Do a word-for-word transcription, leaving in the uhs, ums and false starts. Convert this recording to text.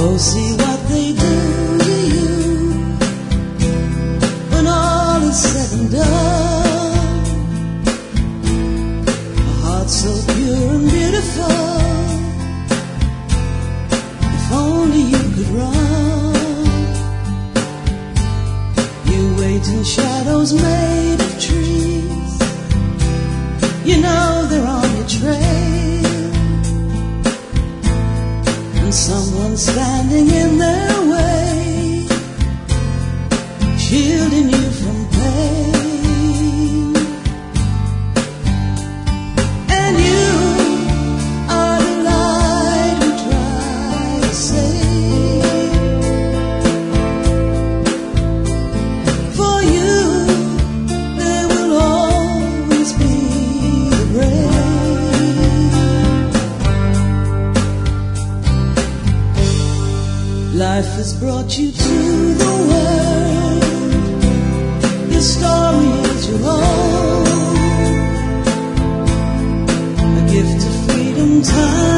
Oh, see what they do to you when all is said and done. A heart so pure and beautiful, if only you could run. You wait in shadows made of trees, you know they're on your trail, and someone's standing in their way, shielding you from pain. And you are the light we try to save. For you there will always be the rain. Life has brought you to the world, your story is your own, a gift of freedom, time